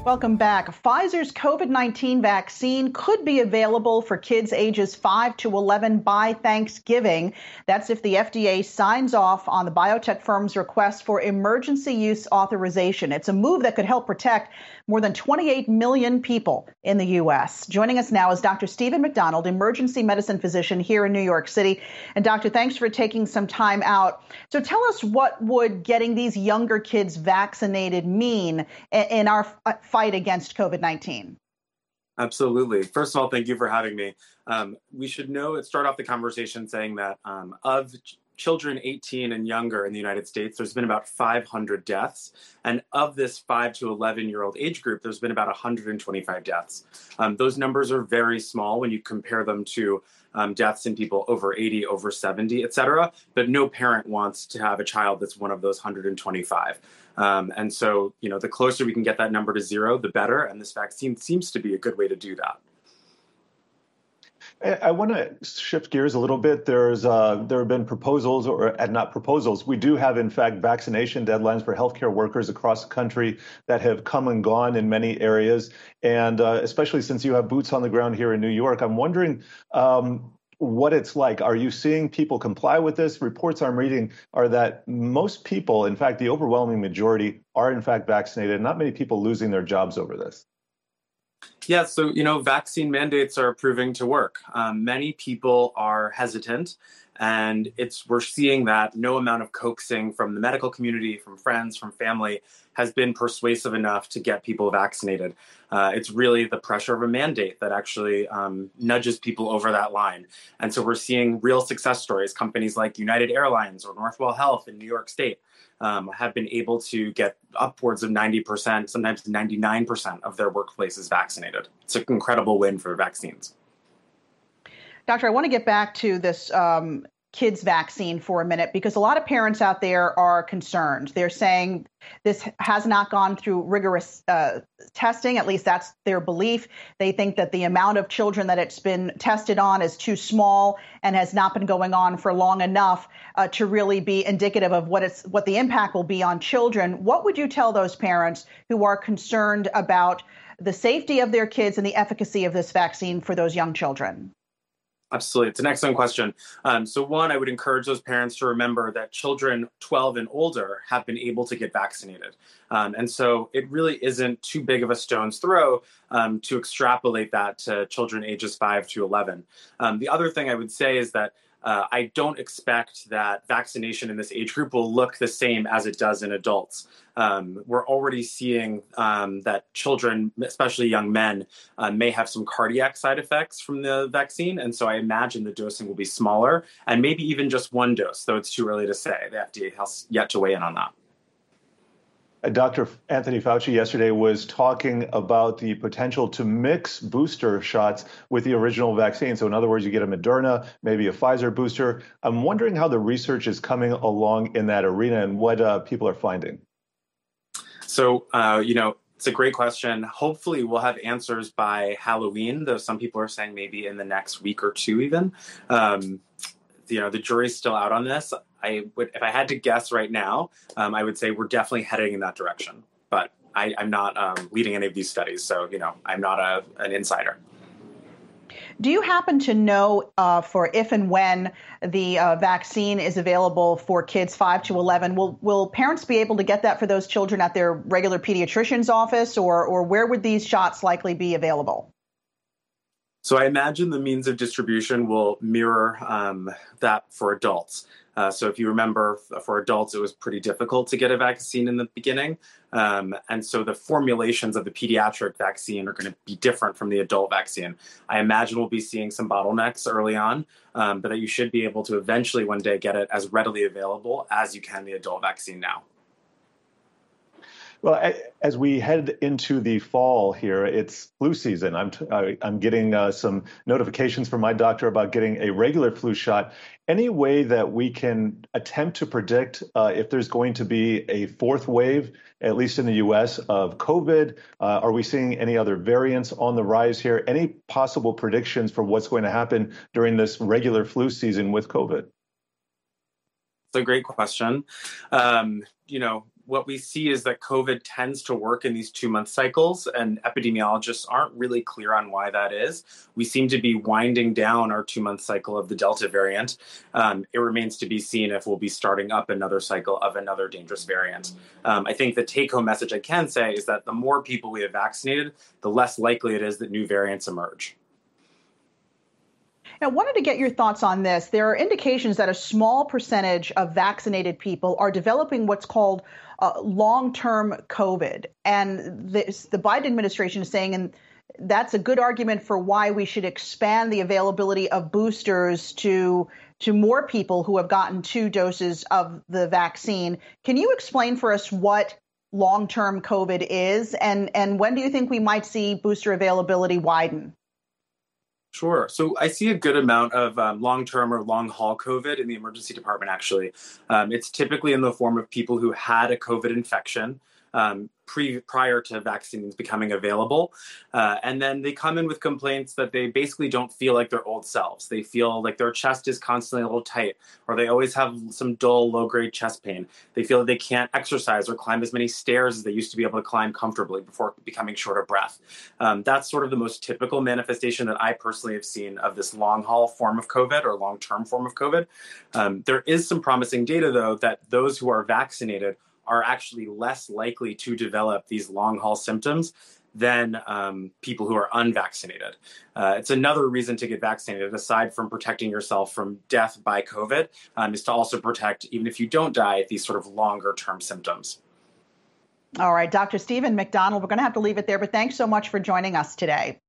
Welcome back. Pfizer's COVID-19 vaccine could be available for kids ages 5 to 11 by Thanksgiving. That's if the FDA signs off on the biotech firm's request for emergency use authorization. It's a move that could help protect more than 28 million people in the U.S. Joining us now is Dr. Stephen McDonald, emergency medicine physician here in New York City. And Doctor, thanks for taking some time out. So tell us, what would getting these younger kids vaccinated mean in our fight against COVID-19? Absolutely. First of all, thank you for having me. We should start off the conversation saying that of children 18 and younger in the United States, there's been about 500 deaths. And of this 5 to 11-year-old age group, there's been about 125 deaths. Those numbers are very small when you compare them to deaths in people over 80, over 70, et cetera. But no parent wants to have a child that's one of those 125. And so, the closer we can get that number to zero, the better. And this vaccine seems to be a good way to do that. I want to shift gears a little bit. There have been proposals, or not proposals. We do have, in fact, vaccination deadlines for healthcare workers across the country that have come and gone in many areas. And especially since you have boots on the ground here in New York, I'm wondering what it's like. Are you seeing people comply with this? Reports I'm reading are that most people, in fact, the overwhelming majority, are in fact vaccinated. Not many people losing their jobs over this. Yeah, so, vaccine mandates are proving to work. Many people are hesitant, and we're seeing that no amount of coaxing from the medical community, from friends, from family, has been persuasive enough to get people vaccinated. It's really the pressure of a mandate that actually nudges people over that line. And so we're seeing real success stories. Companies like United Airlines or Northwell Health in New York State have been able to get upwards of 90%, sometimes 99% of their workplaces vaccinated. It's an incredible win for vaccines. Doctor, I want to get back to this kids vaccine for a minute, because a lot of parents out there are concerned. They're saying this has not gone through rigorous testing. At least that's their belief. They think that the amount of children that it's been tested on is too small and has not been going on for long enough to really be indicative of what the impact will be on children. What would you tell those parents who are concerned about the safety of their kids and the efficacy of this vaccine for those young children? Absolutely. It's an excellent question. So one, I would encourage those parents to remember that children 12 and older have been able to get vaccinated. And so it really isn't too big of a stone's throw to extrapolate that to children ages 5 to 11. The other thing I would say is that I don't expect that vaccination in this age group will look the same as it does in adults. We're already seeing that children, especially young men, may have some cardiac side effects from the vaccine. And so I imagine the dosing will be smaller, and maybe even just one dose, though it's too early to say. The FDA has yet to weigh in on that. Dr. Anthony Fauci yesterday was talking about the potential to mix booster shots with the original vaccine. So in other words, you get a Moderna, maybe a Pfizer booster. I'm wondering how the research is coming along in that arena and what people are finding. So, it's a great question. Hopefully we'll have answers by Halloween, though some people are saying maybe in the next week or two even. The jury's still out on this. If I had to guess right now, I would say we're definitely heading in that direction. But I'm not leading any of these studies, so I'm not an insider. Do you happen to know for if and when the vaccine is available for kids 5 to 11, will parents be able to get that for those children at their regular pediatrician's office, or where would these shots likely be available? So I imagine the means of distribution will mirror that for adults. So if you remember, for adults, it was pretty difficult to get a vaccine in the beginning. And so the formulations of the pediatric vaccine are going to be different from the adult vaccine. I imagine we'll be seeing some bottlenecks early on, but that you should be able to eventually one day get it as readily available as you can the adult vaccine now. Well, as we head into the fall here, it's flu season. I'm getting some notifications from my doctor about getting a regular flu shot. Any way that we can attempt to predict if there's going to be a fourth wave, at least in the U.S., of COVID? Are we seeing any other variants on the rise here? Any possible predictions for what's going to happen during this regular flu season with COVID? It's a great question. what we see is that COVID tends to work in these 2-month cycles, and epidemiologists aren't really clear on why that is. We seem to be winding down our 2-month cycle of the Delta variant. It remains to be seen if we'll be starting up another cycle of another dangerous variant. I think the take-home message I can say is that the more people we have vaccinated, the less likely it is that new variants emerge. Now, I wanted to get your thoughts on this. There are indications that a small percentage of vaccinated people are developing what's called long-term COVID. And the Biden administration is saying, and that's a good argument for why we should expand the availability of boosters to more people who have gotten 2 doses of the vaccine. Can you explain for us what long-term COVID is, and when do you think we might see booster availability widen? Sure. So I see a good amount of long-term or long-haul COVID in the emergency department, actually. It's typically in the form of people who had a COVID infection prior to vaccines becoming available. And then they come in with complaints that they basically don't feel like their old selves. They feel like their chest is constantly a little tight, or they always have some dull, low-grade chest pain. They feel that they can't exercise or climb as many stairs as they used to be able to climb comfortably before becoming short of breath. That's sort of the most typical manifestation that I personally have seen of this long-haul form of COVID or long-term form of COVID. There is some promising data, though, that those who are vaccinated are actually less likely to develop these long-haul symptoms than people who are unvaccinated. It's another reason to get vaccinated, aside from protecting yourself from death by COVID, is to also protect, even if you don't die, these sort of longer-term symptoms. All right, Dr. Stephen McDonald, we're going to have to leave it there, but thanks so much for joining us today.